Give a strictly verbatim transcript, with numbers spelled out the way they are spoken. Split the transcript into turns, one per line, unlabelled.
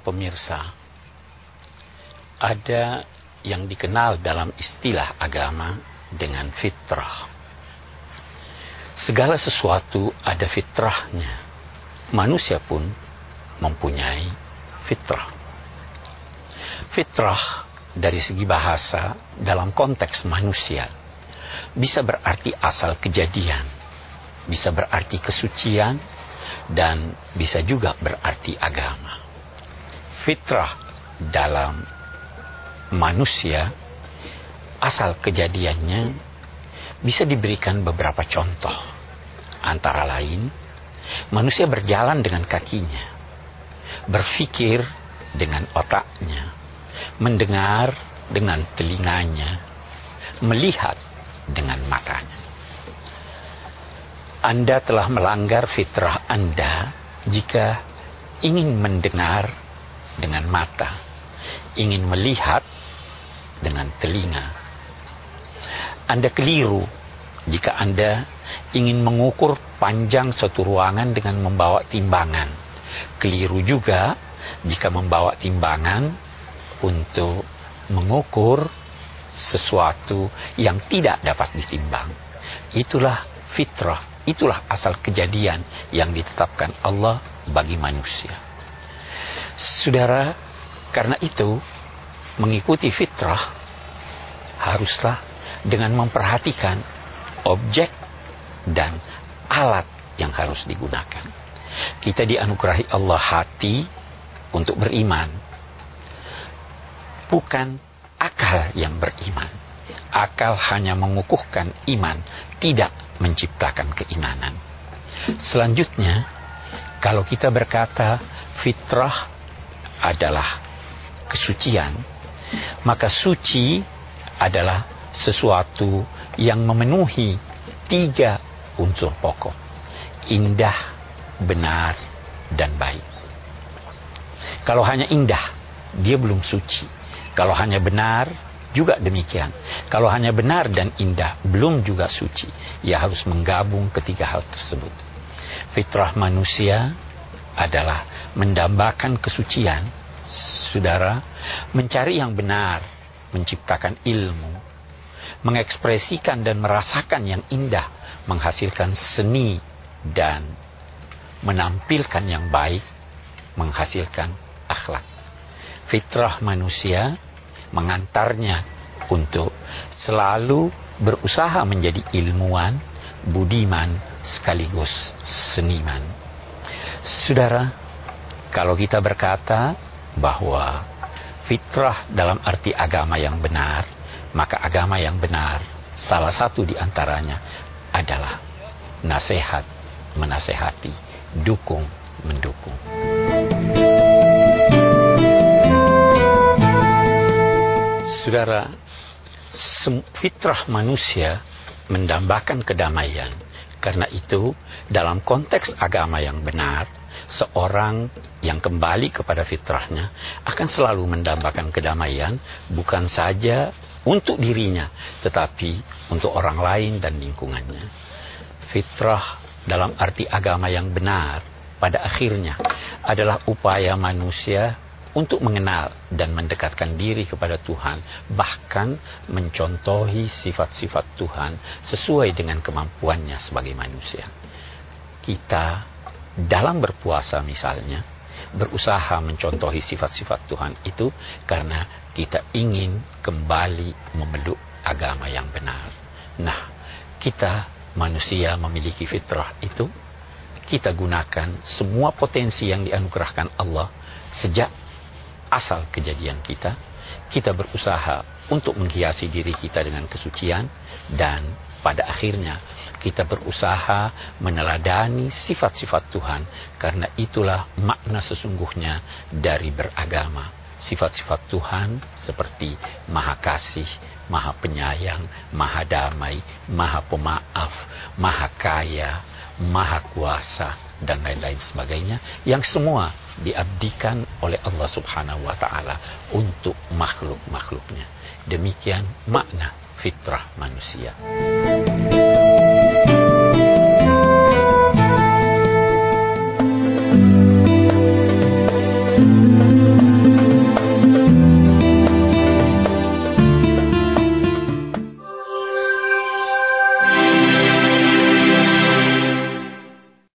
pemirsa, ada yang dikenal dalam istilah agama dengan fitrah. Segala sesuatu ada fitrahnya. Manusia pun mempunyai fitrah. Fitrah dari segi bahasa dalam konteks manusia bisa berarti asal kejadian, bisa berarti kesucian, dan bisa juga berarti agama. Fitrah dalam manusia asal kejadiannya bisa diberikan beberapa contoh. Antara lain, manusia berjalan dengan kakinya, berpikir dengan otaknya, mendengar dengan telinganya, melihat dengan matanya. Anda telah melanggar fitrah Anda jika ingin mendengar dengan mata, ingin melihat dengan telinga. Anda keliru jika Anda ingin mengukur panjang suatu ruangan dengan membawa timbangan. Keliru juga jika membawa timbangan untuk mengukur sesuatu yang tidak dapat ditimbang. Itulah fitrah. Itulah asal kejadian yang ditetapkan Allah bagi manusia. Saudara, karena itu mengikuti fitrah haruslah dengan memperhatikan objek dan alat yang harus digunakan. Kita dianugerahi Allah hati untuk beriman, bukan akal yang beriman. Akal hanya mengukuhkan iman, tidak menciptakan keimanan. Selanjutnya, kalau kita berkata fitrah adalah kesucian, maka suci adalah sesuatu yang memenuhi tiga unsur pokok: indah, benar, dan baik. Kalau hanya indah, dia belum suci. Kalau hanya benar, juga demikian. Kalau hanya benar dan indah, belum juga suci. Ia harus menggabung ketiga hal tersebut. Fitrah manusia adalah mendambakan kesucian. Saudara, mencari yang benar, menciptakan ilmu, mengekspresikan dan merasakan yang indah, menghasilkan seni, dan menampilkan yang baik, menghasilkan akhlak. Fitrah manusia mengantarnya untuk selalu berusaha menjadi ilmuwan, budiman, sekaligus seniman. Saudara, kalau kita berkata bahwa fitrah dalam arti agama yang benar, maka agama yang benar salah satu di antaranya adalah nasihat, menasehati, dukung, mendukung. Saudara, fitrah manusia mendambakan kedamaian. Karena itu, dalam konteks agama yang benar, seorang yang kembali kepada fitrahnya akan selalu mendambakan kedamaian, bukan saja untuk dirinya, tetapi untuk orang lain dan lingkungannya. Fitrah dalam arti agama yang benar, pada akhirnya adalah upaya manusia untuk mengenal dan mendekatkan diri kepada Tuhan, bahkan mencontohi sifat-sifat Tuhan sesuai dengan kemampuannya sebagai manusia. Kita dalam berpuasa misalnya, berusaha mencontohi sifat-sifat Tuhan itu karena kita ingin kembali memeluk agama yang benar. Nah, kita manusia memiliki fitrah itu, kita gunakan semua potensi yang dianugerahkan Allah sejak asal kejadian kita. Kita berusaha untuk menghiasi diri kita dengan kesucian, dan pada akhirnya kita berusaha meneladani sifat-sifat Tuhan, karena itulah makna sesungguhnya dari beragama. Sifat-sifat Tuhan seperti Maha Kasih, Maha Penyayang, Maha Damai, Maha Pemaaf, Maha Kaya, Maha Kuasa, dan lain-lain sebagainya, yang semua diabdikan oleh Allah Subhanahu wa Ta'ala untuk makhluk-makhluknya. Demikian makna fitrah manusia.